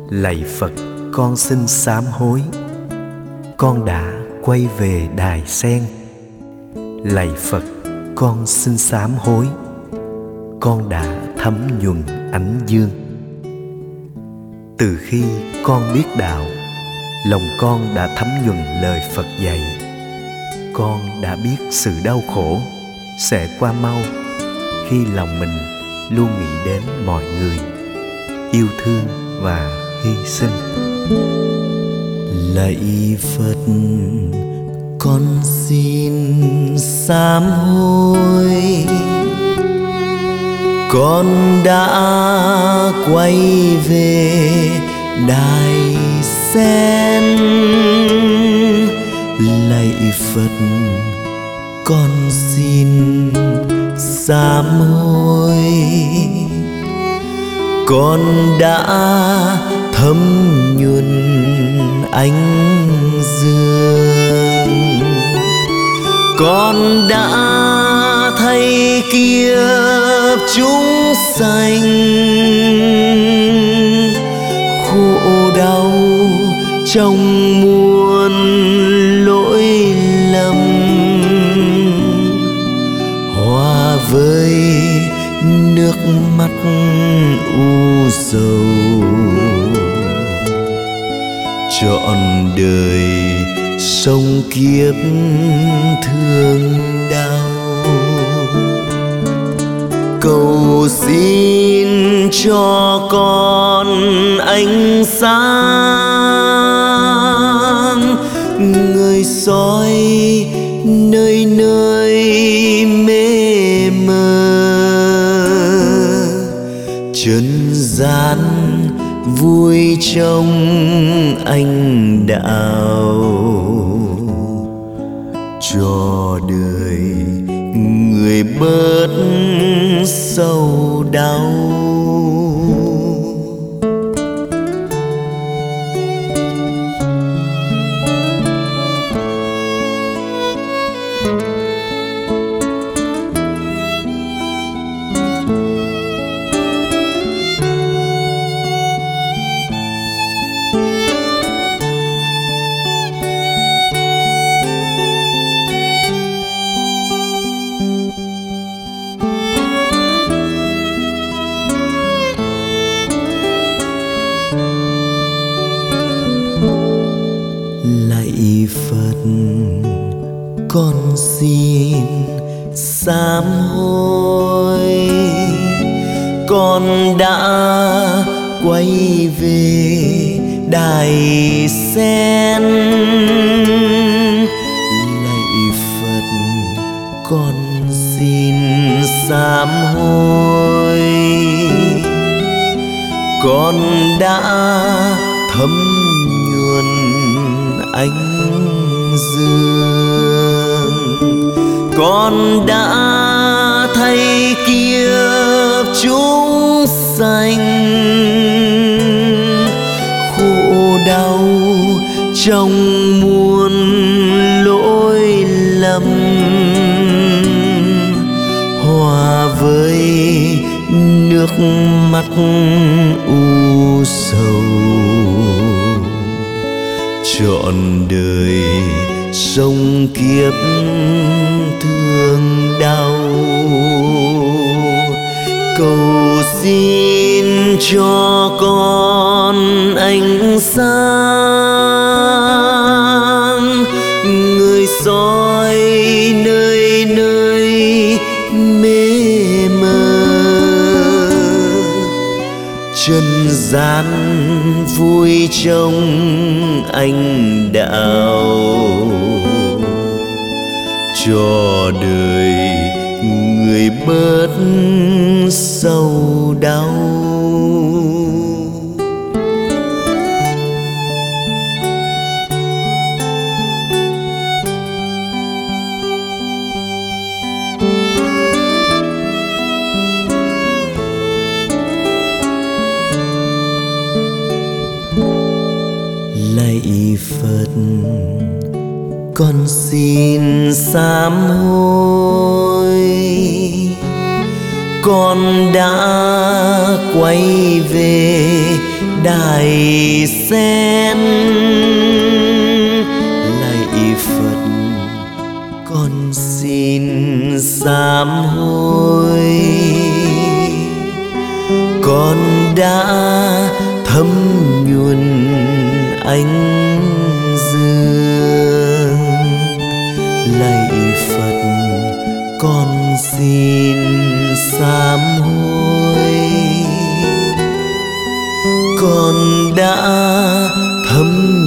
Lạy Phật, con xin sám hối. Con đã quay về đài sen. Lạy Phật, con xin sám hối. Con đã thấm nhuần ánh dương. Từ khi con biết đạo, lòng con đã thấm nhuần lời Phật dạy. Con đã biết sự đau khổ sẽ qua mau khi lòng mình luôn nghĩ đến mọi người, yêu thương và hy sinh. Lạy Phật, con xin sám hối. Con đã quay về đài sen. Lạy Phật, con xin sám hối. Con đã thấm nhuần ánh dương. Con đã thay kiếp chúng sanh khổ đau trong muôn lỗi lầm, hòa với nước mắt u sầu. Trọn đời sống kiếp thương đau, cầu xin cho con ánh sáng, người soi nơi nơi mê mờ. Trần gian vui trong anh đạo, cho đời người bớt sầu đau. Lạy Phật, con xin sám hối. Con đã quay về đài sen. Lạy Phật, con xin sám hối. Con đã thấm nhuần ánh dương. Con đã thay kiếp chúng sanh khổ đau trong muôn lỗi lầm, hòa với nước mắt u sầu. Trọn đời sống kiếp thương đau, cầu xin cho con ánh sáng, người soi nơi nơi mê mờ. Trần gian vui trong anh đạo, cho đời người bớt sầu đau. Lạy Phật, con xin sám hối. Con đã quay về đài sen. Lạy Phật con xin sám hối, con đã thấm nhuần ánh dương. Lạy Phật con xin sám hối, con đã thấm